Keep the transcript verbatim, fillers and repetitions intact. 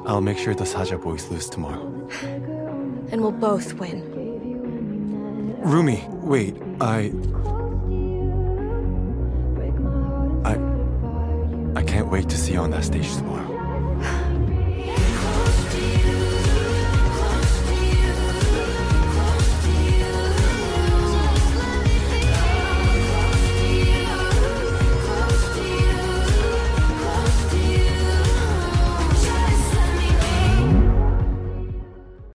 I'll make sure the Saja boys lose tomorrow. And we'll both win. Rumi, wait, I... I... I can't wait to see you on that stage tomorrow.